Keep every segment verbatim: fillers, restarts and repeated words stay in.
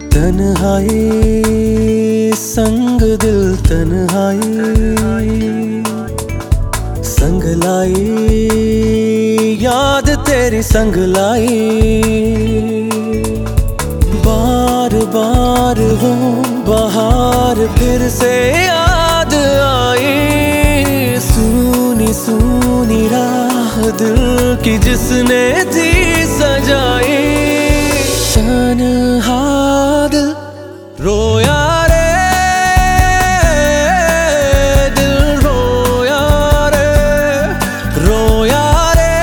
तन्हाई संग दिल तन्हाई संग लाई याद तेरी संग लाई। बार बार वो बहार फिर से याद आई, सूनी सूनी राह दिल की जिसने थी सजाई। तन्हा दिल रोया रे, दिल रोया रे, रोया रे,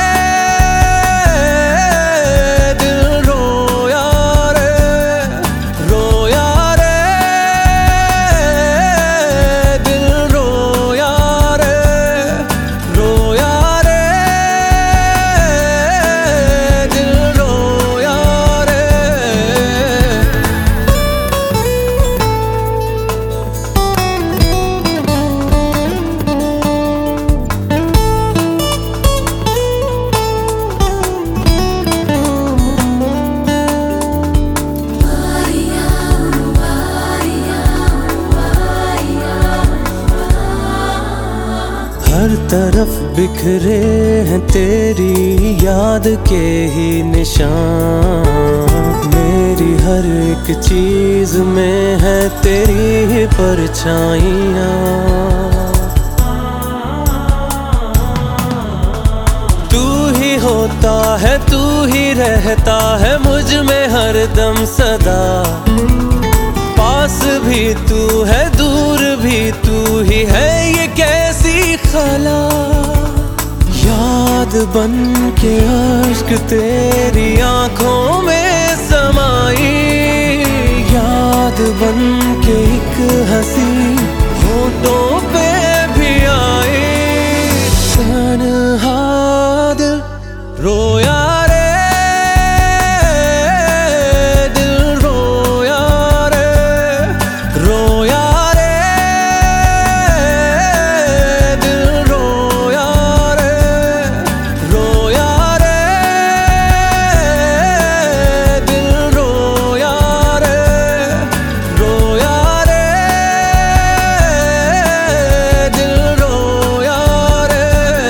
दिल रोया रे, रोया रे, दिल रोया रे, रोया रे, दिल रोया रे। हर तरफ बिखरे हैं तेरी याद के ही निशान, मेरी हर एक चीज में है तेरी ही परछाइयाँ। तू ही होता है, तू ही रहता है मुझ में हरदम सदा, पास भी तू है दूर भी तू ही है, ये कैसी खला। याद बन के अश्क तेरी आंखों में समाई, याद बन के एक हंसी होठों पे भी आई। तन्हा दिल रोया रे, दिल रोया रे, रोया रे, दिल रोया रे, रोया रे, दिल रोया रे, रोया रे, दिल रोया रे।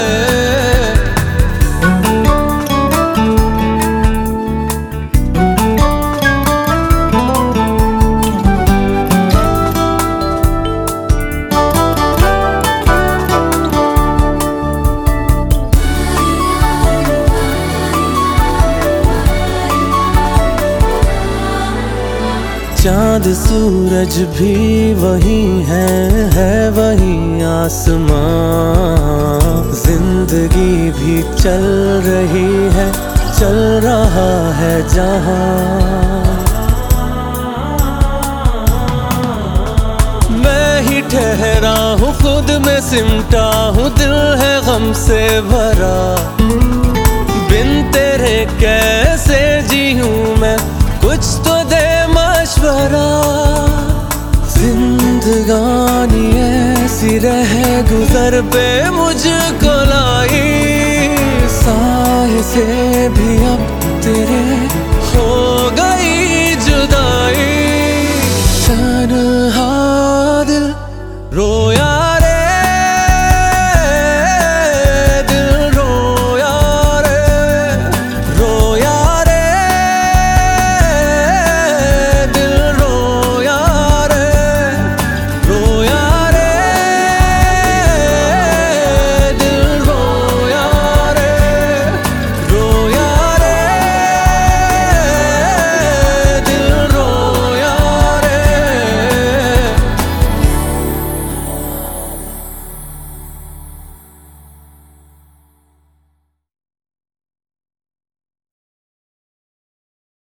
चाँद सूरज भी वही है, है वही आसमां, जिंदगी भी चल रही है, चल रहा है जहां। मैं ही ठहरा हूँ खुद में सिमटा हूँ, दिल है गम से भरा, बिन तेरे कैसे जीऊँ मैं, कुछ तो दे मशवरा। जिंदगानी ऐसी रह गुजर पे मुझको लाई, साए से भी अब तेरे